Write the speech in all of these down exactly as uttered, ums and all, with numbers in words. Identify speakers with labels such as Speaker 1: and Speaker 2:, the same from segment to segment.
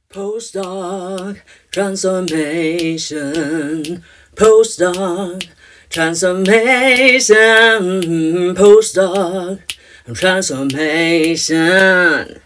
Speaker 1: Postdoc transformation, postdoc transformation, postdoc transformation.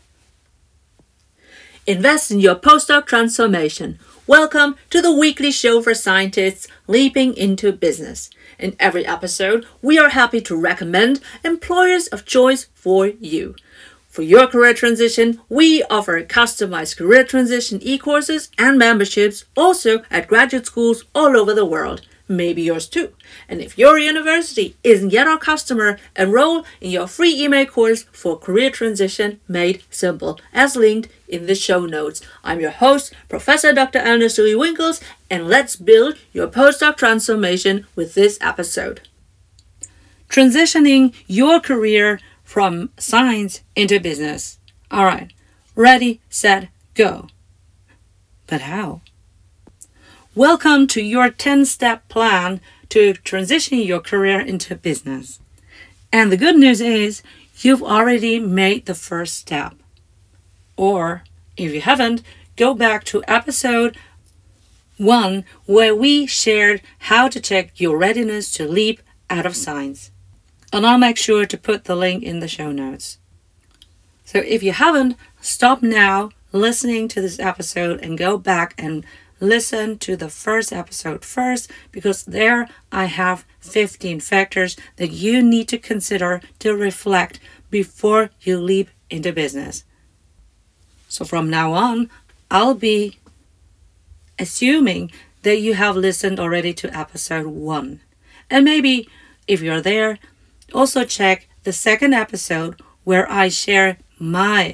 Speaker 2: Invest in your postdoc transformation. Welcome to the weekly show for scientists leaping into business. In every episode, we are happy to recommend employers of choice for you. For your career transition, we offer customized career transition e-courses and memberships also at graduate schools all over the world. Maybe yours too. And if your university isn't yet our customer, enroll in your free email course for career transition made simple, as linked in the show notes. I'm your host, Professor Doctor Eleanor Sully-Winkels, and let's build your postdoc transformation with this episode. Transitioning your career from science into business. All right, ready, set, go. But how? Welcome to your ten-step plan to transition your career into business. And the good news is you've already made the first step. Or, if you haven't, go back to episode one where we shared how to check your readiness to leap out of science. And I'll make sure to put the link in the show notes. So if you haven't, stop now listening to this episode and go back and listen to the first episode first, because there I have fifteen factors that you need to consider to reflect before you leap into business. So from now on, I'll be assuming that you have listened already to episode one. And maybe if you're there, also check the second episode where I share my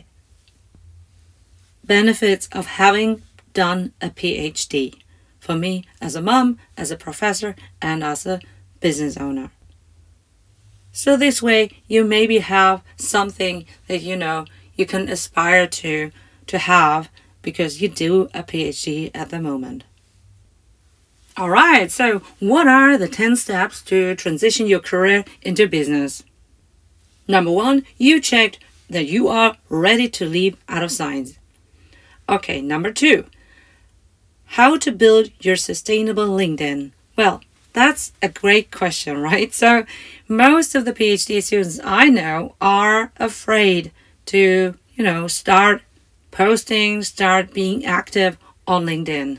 Speaker 2: benefits of having done a P H D for me as a mom, as a professor, and as a business owner. So this way you maybe have something that you know you can aspire to to have because you do a P H D at the moment. All right, so what are the ten steps to transition your career into business? Number one, you checked that you are ready to leap out of science. Okay, number two, how to build your sustainable LinkedIn. Well, that's a great question, right? So most of the P H D students I know are afraid to, you know, start posting, start being active on LinkedIn.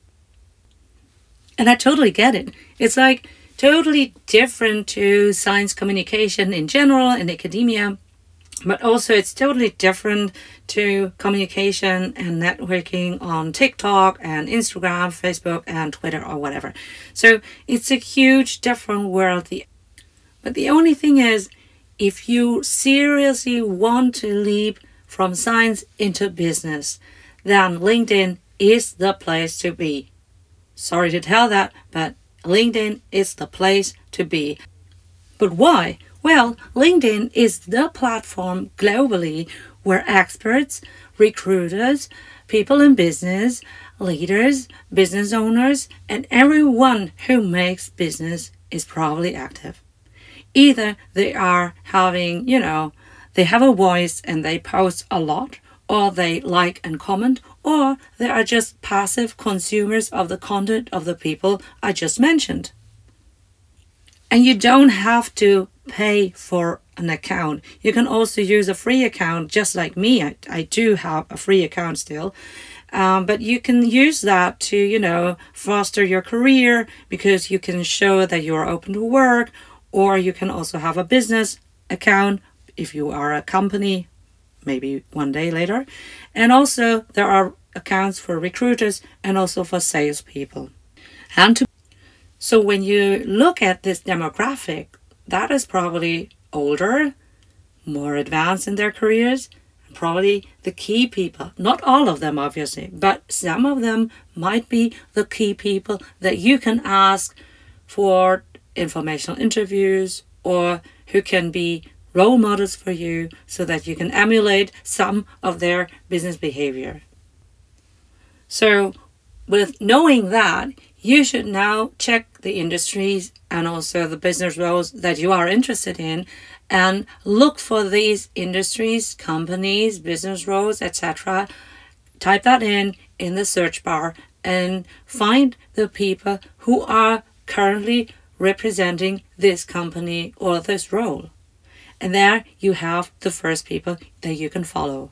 Speaker 2: And I totally get it. It's like totally different to science communication in general in academia, but also it's totally different to communication and networking on TikTok and Instagram, Facebook and Twitter or whatever. So it's a huge different world. But the only thing is, if you seriously want to leap from science into business, then LinkedIn is the place to be. Sorry to tell that, but LinkedIn is the place to be. But why? Well, LinkedIn is the platform globally where experts, recruiters, people in business, leaders, business owners, and everyone who makes business is probably active. Either they are having, you know, they have a voice and they post a lot, or they like and comment, or they are just passive consumers of the content of the people I just mentioned. And you don't have to pay for an account. You can also use a free account, just like me. I, I do have a free account still. Um, but you can use that to, you know, foster your career because you can show that you're open to work, or you can also have a business account if you are a company, maybe one day later. And also there are accounts for recruiters and also for salespeople. And to So when you look at this demographic, that is probably older, more advanced in their careers, and probably the key people. Not all of them, obviously, but some of them might be the key people that you can ask for informational interviews, or who can be role models for you so that you can emulate some of their business behavior. So with knowing that, you should now check the industries and also the business roles that you are interested in and look for these industries, companies, business roles, et cetera type that in in the search bar and find the people who are currently representing this company or this role. And there you have the first people that you can follow.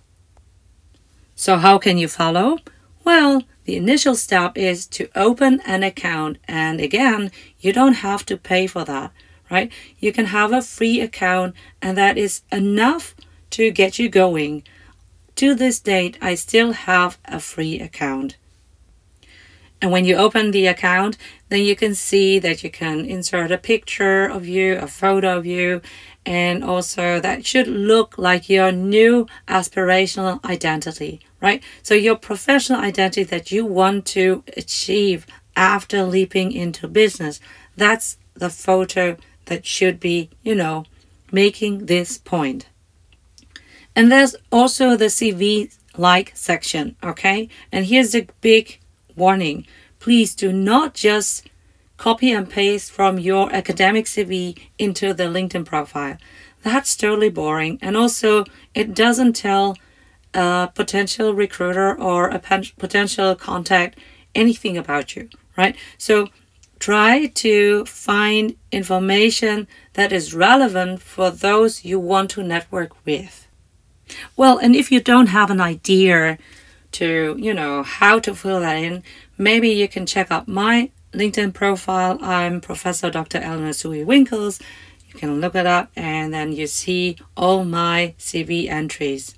Speaker 2: So how can you follow? Well, the initial step is to open an account. And again, you don't have to pay for that, right? You can have a free account, and that is enough to get you going. To this date, I still have a free account. And when you open the account, then you can see that you can insert a picture of you, a photo of you, and also that should look like your new aspirational identity, right? So your professional identity that you want to achieve after leaping into business, that's the photo that should be, you know, making this point. And there's also the C V-like section, okay? And here's the big warning. Please do not just copy and paste from your academic C V into the LinkedIn profile. That's totally boring. And also, it doesn't tell a potential recruiter or a potential contact anything about you, right? So try to find information that is relevant for those you want to network with. Well, and if you don't have an idea to, you know, how to fill that in, maybe you can check out my LinkedIn profile. I'm Professor Doctor Eleanor Sui Winkles. You can look it up and then you see all my C V entries.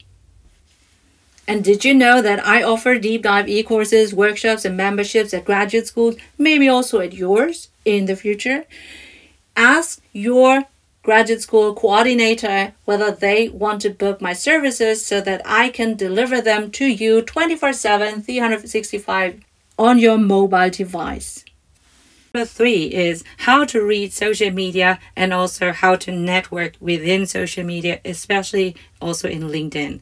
Speaker 2: And did you know that I offer deep dive e-courses, workshops, and memberships at graduate schools, maybe also at yours in the future? Ask your graduate school coordinator whether they want to book my services so that I can deliver them to you twenty-four seven, three hundred sixty-five on your mobile device. Number three is how to read social media and also how to network within social media, especially also in LinkedIn.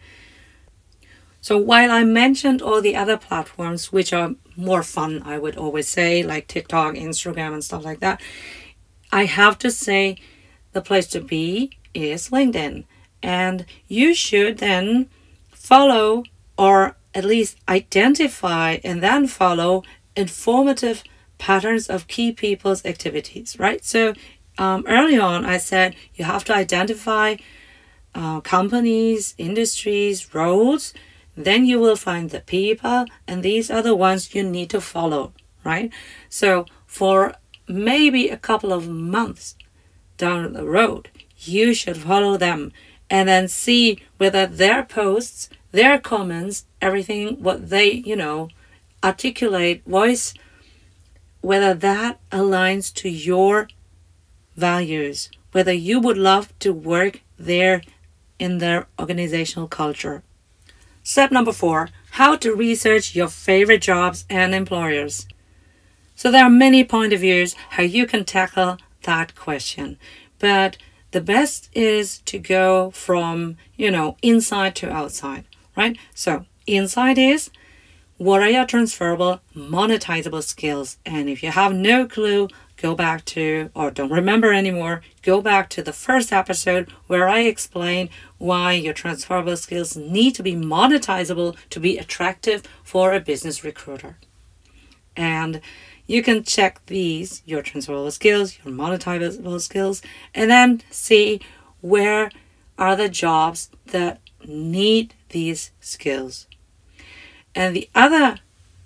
Speaker 2: So while I mentioned all the other platforms, which are more fun, I would always say, like TikTok, Instagram, and stuff like that, I have to say the place to be is LinkedIn. And you should then follow or at least identify and then follow informative patterns of key people's activities, right? So um, early on, I said you have to identify uh, companies, industries, roles. Then you will find the people, and these are the ones you need to follow, right? So for maybe a couple of months down the road, you should follow them and then see whether their posts, their comments, everything, what they, you know, articulate, voice, whether that aligns to your values, whether you would love to work there in their organizational culture. Step number four, how to research your favorite jobs and employers. So there are many point of views how you can tackle that question, but the best is to go from, you know, inside to outside, right? So inside is, what are your transferable, monetizable skills? And if you have no clue, go back to, or don't remember anymore, go back to the first episode where I explain why your transferable skills need to be monetizable to be attractive for a business recruiter. And you can check these, your transferable skills, your monetizable skills, and then see where are the jobs that need these skills. And the other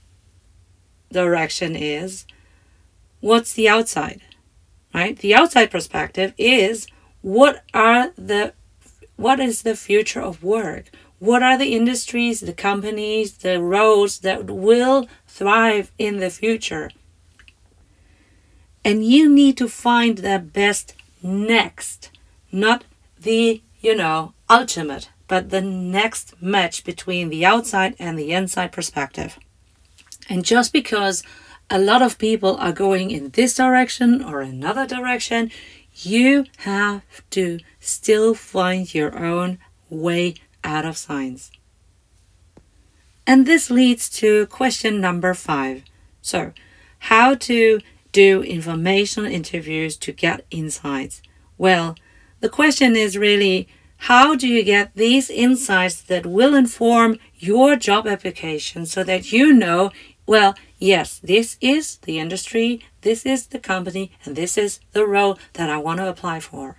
Speaker 2: direction is, what's the outside, right? The outside perspective is, what are the, what is the future of work? What are the industries, the companies, the roles that will thrive in the future? And you need to find the best next, not the, you know, ultimate, but the next match between the outside and the inside perspective. And just because a lot of people are going in this direction or another direction, you have to still find your own way out of science. And this leads to question number five. So, how to do informational interviews to get insights? Well, the question is really, How do you get these insights that will inform your job application so that you know, well, yes, this is the industry, this is the company, and this is the role that I want to apply for.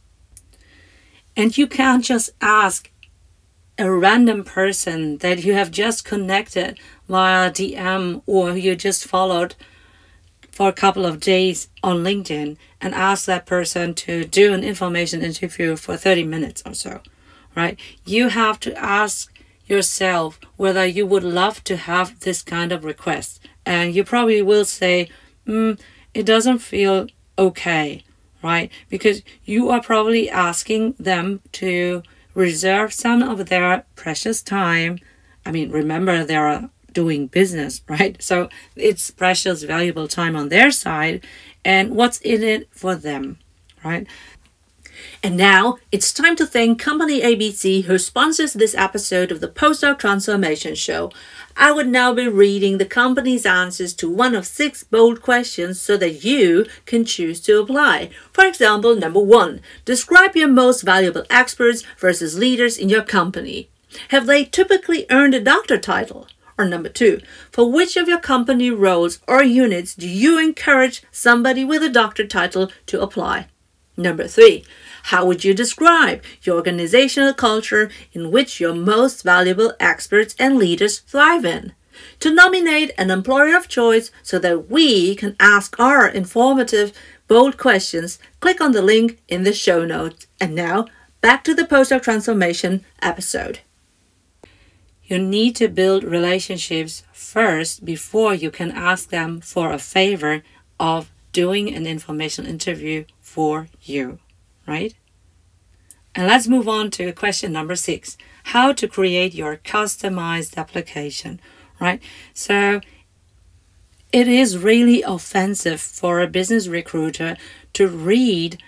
Speaker 2: And you can't just ask a random person that you have just connected via D M or you just followed for a couple of days on LinkedIn and ask that person to do an information interview for thirty minutes or so, right? You have to ask yourself whether you would love to have this kind of request. And you probably will say, mm, it doesn't feel okay, right? Because you are probably asking them to reserve some of their precious time. I mean, remember, they are doing business, right? So it's precious, valuable time on their side, and what's in it for them, right? And now it's time to thank Company A B C, who sponsors this episode of the Postdoc Transformation Show. I would now be reading the company's answers to one of six bold questions so that you can choose to apply. For example, number one, describe your most valuable experts versus leaders in your company. Have they typically earned a doctor title? Or number two, for which of your company roles or units do you encourage somebody with a doctor title to apply? Number three, how would you describe your organizational culture in which your most valuable experts and leaders thrive in? To nominate an employer of choice so that we can ask our informative, bold questions, click on the link in the show notes. And now, back to the Postdoc Transformation episode. You need to build relationships first before you can ask them for a favor of doing an information interview for you, right? And let's move on to question number six, how to create your customized application, right? So it is really offensive for a business recruiter to read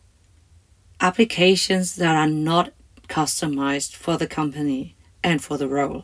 Speaker 2: applications that are not customized for the company and for the role.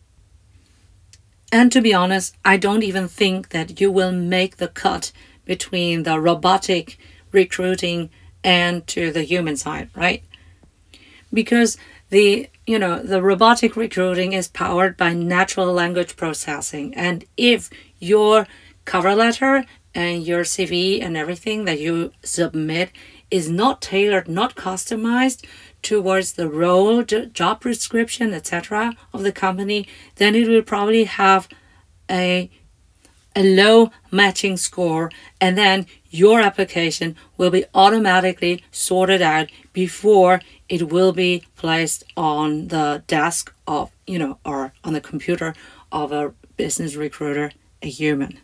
Speaker 2: And to be honest, I don't even think that you will make the cut between the robotic recruiting and to the human side, right? Because the, you know, the robotic recruiting is powered by natural language processing. And if your cover letter and your C V and everything that you submit is not tailored, not customized towards the role, job description, et cetera of the company, then it will probably have a a low matching score, and then your application will be automatically sorted out before it will be placed on the desk of, you know, or on the computer of a business recruiter, a human.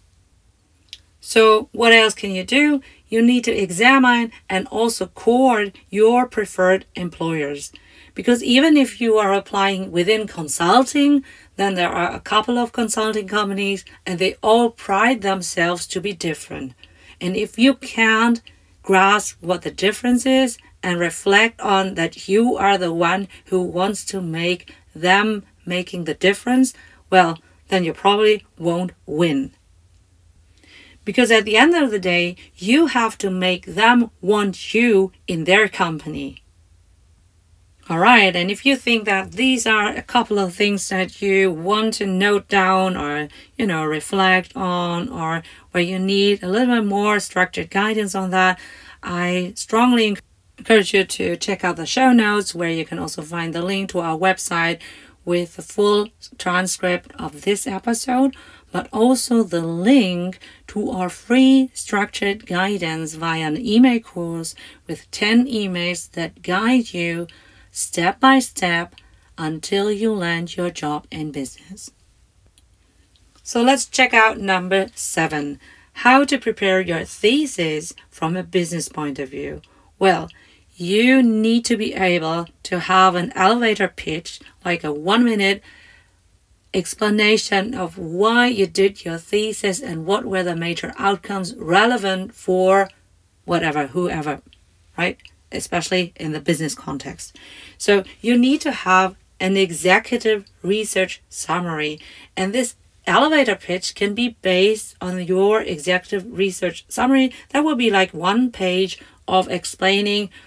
Speaker 2: So what else can you do? You need to examine and also court your preferred employers. Because even if you are applying within consulting, then there are a couple of consulting companies and they all pride themselves to be different. And if you can't grasp what the difference is and reflect on that you are the one who wants to make them making the difference, well, then you probably won't win. Because at the end of the day, you have to make them want you in their company. All right, and if you think that these are a couple of things that you want to note down or, you know, reflect on, or where you need a little bit more structured guidance on that, I strongly encourage you to check out the show notes, where you can also find the link to our website with the full transcript of this episode, but also the link to our free structured guidance via an email course with ten emails that guide you step by step until you land your job in business. So let's check out number seven, how to prepare your thesis from a business point of view. Well, you need to be able to have an elevator pitch, like a one minute explanation of why you did your thesis and what were the major outcomes relevant for whatever, whoever, right? Especially in the business context. So you need to have an executive research summary, and this elevator pitch can be based on your executive research summary. That will be like one page of explaining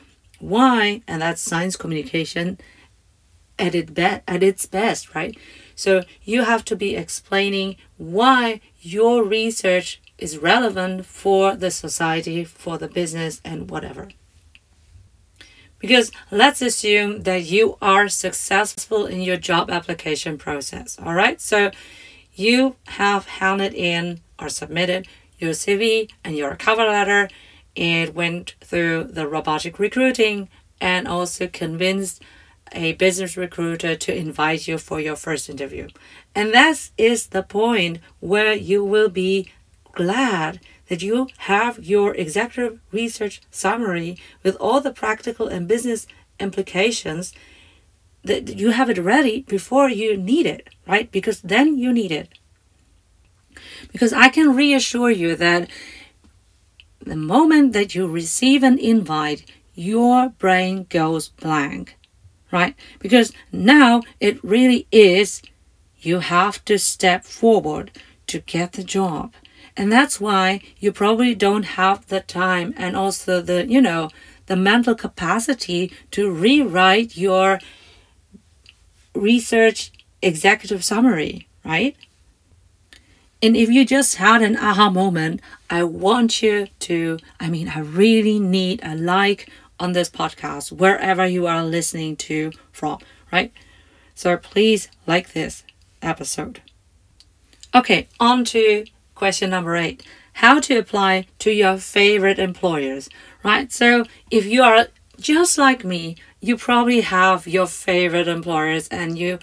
Speaker 2: why, and that's science communication at, it be- at its best, right? So you have to be explaining why your research is relevant for the society, for the business, and whatever. Because let's assume that you are successful in your job application process, all right? So you have handed in or submitted your C V and your cover letter. It went through the robotic recruiting and also convinced a business recruiter to invite you for your first interview. And that is the point where you will be glad that you have your executive research summary with all the practical and business implications, that you have it ready before you need it, right? Because then you need it. Because I can reassure you that the moment that you receive an invite, your brain goes blank, right? Because now it really is, you have to step forward to get the job. And that's why you probably don't have the time and also the, you know, the mental capacity to rewrite your research executive summary, right? And if you just had an aha moment, I want you to, I mean, I really need a like on this podcast, wherever you are listening to from, right? So please like this episode. Okay, on to question number eight. How to apply to your favorite employers, right? So if you are just like me, you probably have your favorite employers, and you,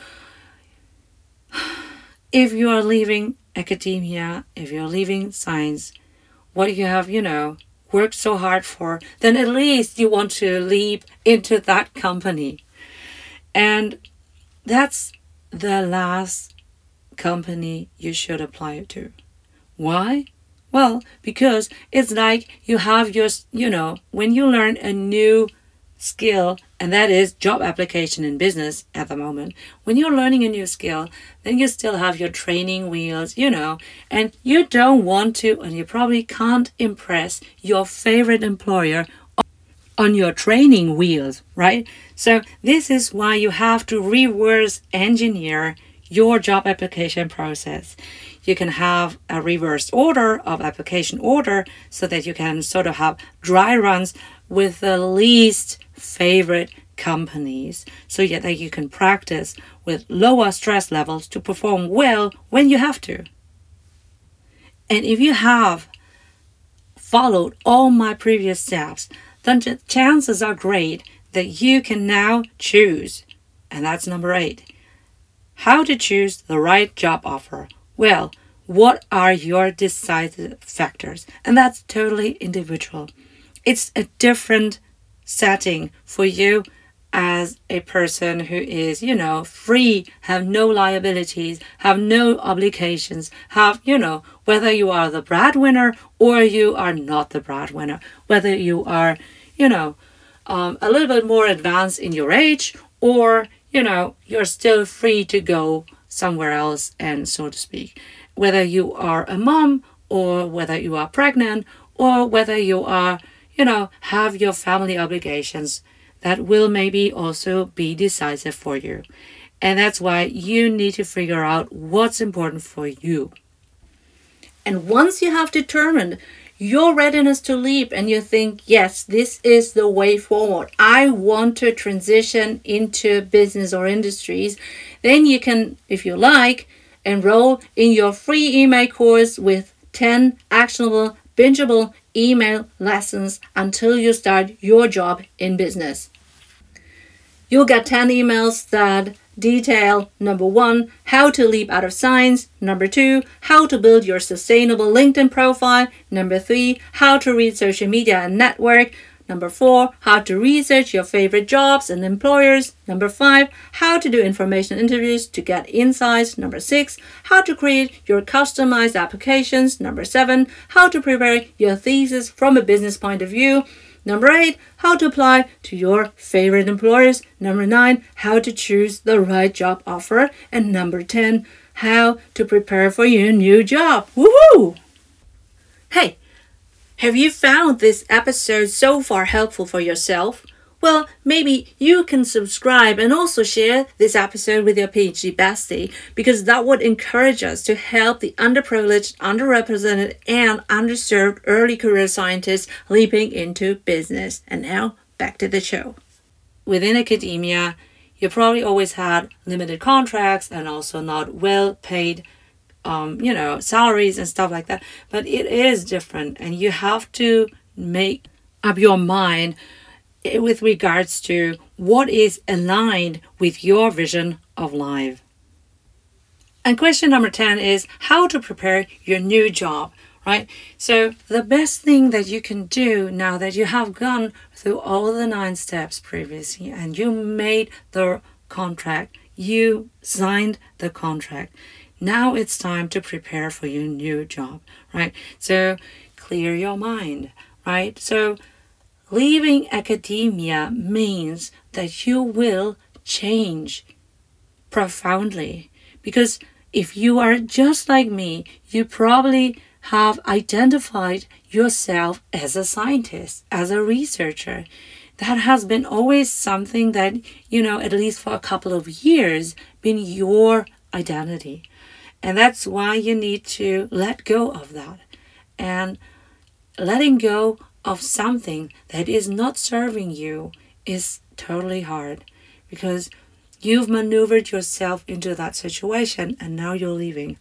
Speaker 2: if you are leaving academia, if you're leaving science, what you have, you know, worked so hard for, then at least you want to leap into that company. And that's the last company you should apply to. Why? Well, because it's like you have your, you know, when you learn a new skill, and that is job application in business at the moment, when you're learning a new skill, then you still have your training wheels, you know, and you don't want to, and you probably can't impress your favorite employer on your training wheels, right? So this is why you have to reverse engineer your job application process. You can have a reverse order of application order so that you can sort of have dry runs with the least favorite companies, so that you can practice with lower stress levels to perform well when you have to. And if you have followed all my previous steps, then the chances are great that you can now choose. And that's number eight. How to choose the right job offer. Well, what are your decisive factors? And that's totally individual. It's a different setting for you as a person who is, you know, free, have no liabilities, have no obligations, have, you know, whether you are the breadwinner or you are not the breadwinner, whether you are, you know, um, a little bit more advanced in your age, or, you know, you're still free to go somewhere else, and so to speak. Whether you are a mom, or whether you are pregnant, or whether you are, you know, have your family obligations, that will maybe also be decisive for you. And that's why you need to figure out what's important for you. And once you have determined your readiness to leap and you think, yes, this is the way forward, I want to transition into business or industries, then you can, if you like, enroll in your free email course with ten actionable, bingeable email lessons until you start your job in business. You'll get ten emails that detail, number one, how to leap out of science, number two, how to build your sustainable LinkedIn profile, number three, how to read social media and network, number four, how to research your favorite jobs and employers, number five, how to do information interviews to get insights, number six, how to create your customized applications, number seven, how to prepare your thesis from a business point of view, number eight, how to apply to your favorite employers, number nine, how to choose the right job offer, and number ten, how to prepare for your new job. Woohoo! Hey, have you found this episode so far helpful for yourself? Well, maybe you can subscribe and also share this episode with your PhD bestie, because that would encourage us to help the underprivileged, underrepresented, and underserved early career scientists leaping into business. And now, back to the show. Within academia, you probably always had limited contracts and also not well paid um, you know, salaries and stuff like that. But it is different, and you have to make up your mind with regards to what is aligned with your vision of life. And question number ten is how to prepare your new job, right? So the best thing that you can do now that you have gone through all the nine steps previously and you made the contract, you signed the contract. Now it's time to prepare for your new job, right? So clear your mind, right? So leaving academia means that you will change profoundly, because if you are just like me, you probably have identified yourself as a scientist, as a researcher. That has been always something that, you know, at least for a couple of years, been your identity. And that's why you need to let go of that. And letting go of something that is not serving you is totally hard, because you've maneuvered yourself into that situation and now you're leaving.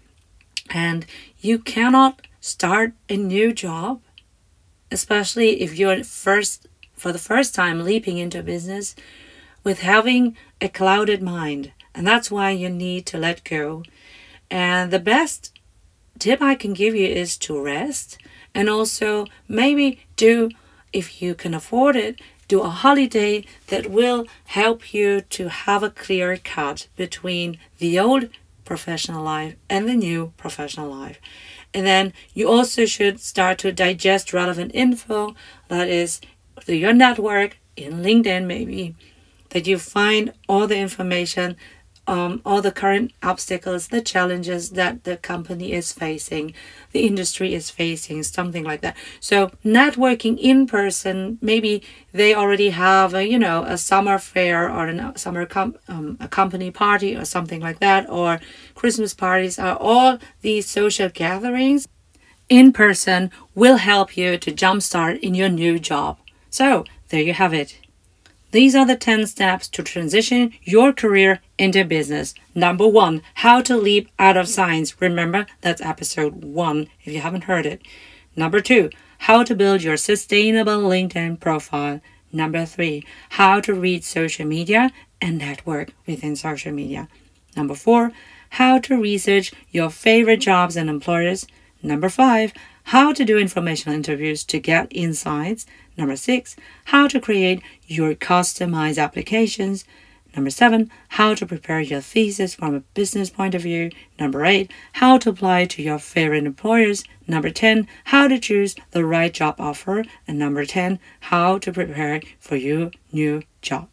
Speaker 2: And you cannot start a new job, especially if you're first for the first time leaping into business, with having a clouded mind. And that's why you need to let go. And the best tip I can give you is to rest, and also maybe do, if you can afford it, do a holiday that will help you to have a clear cut between the old professional life and the new professional life. And then you also should start to digest relevant info, that is through your network, in LinkedIn maybe, that you find all the information, Um, all the current obstacles, the challenges that the company is facing, the industry is facing, something like that. So networking in person, maybe they already have a, you know, a summer fair or a summer com- um, a company party or something like that, or Christmas parties, are all these social gatherings in person will help you to jumpstart in your new job. So there you have it. These are the ten steps to transition your career into business. Number one, how to leap out of science. Remember, that's episode one if you haven't heard it. Number two, how to build your sustainable LinkedIn profile. Number three, how to read social media and network within social media. Number four, how to research your favorite jobs and employers. Number five, how to do informational interviews to get insights. Number six, how to create your customized applications. Number seven, how to prepare your thesis from a business point of view. Number eight, how to apply to your favorite employers. Number ten, how to choose the right job offer. And number ten, how to prepare for your new job.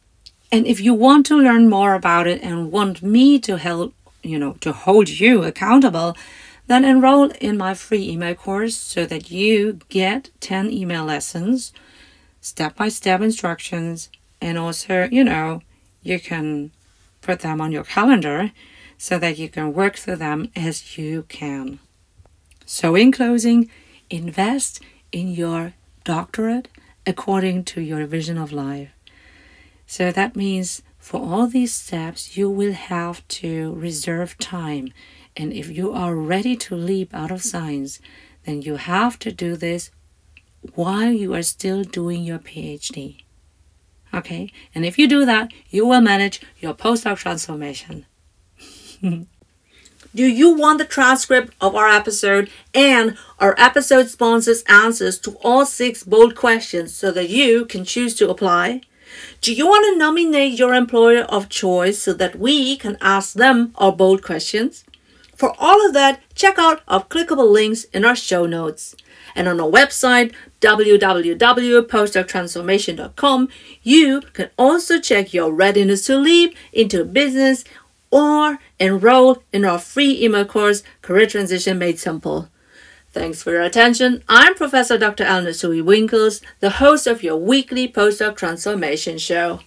Speaker 2: And if you want to learn more about it and want me to help, you know, to hold you accountable, then enroll in my free email course so that you get ten email lessons, step-by-step instructions, and also, you know, you can put them on your calendar so that you can work through them as you can. So in closing, invest in your doctorate according to your vision of life. So that means for all these steps, you will have to reserve time. And if you are ready to leap out of science, then you have to do this while you are still doing your PhD. Okay? And if you do that, you will manage your postdoc transformation. Do you want the transcript of our episode and our episode sponsors' answers to all six bold questions so that you can choose to apply? Do you want to nominate your employer of choice so that we can ask them our bold questions? For all of that, check out our clickable links in our show notes. And on our website, w w w dot postdoc transformation dot com, you can also check your readiness to leap into business or enroll in our free email course, Career Transition Made Simple. Thanks for your attention. I'm Professor Doctor Eleanor Sui Winkles, the host of your weekly postdoc transformation show.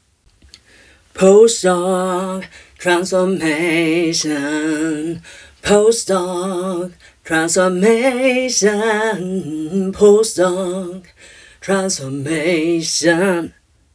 Speaker 1: Postdoc transformation. Postdoc transformation. Postdoc transformation.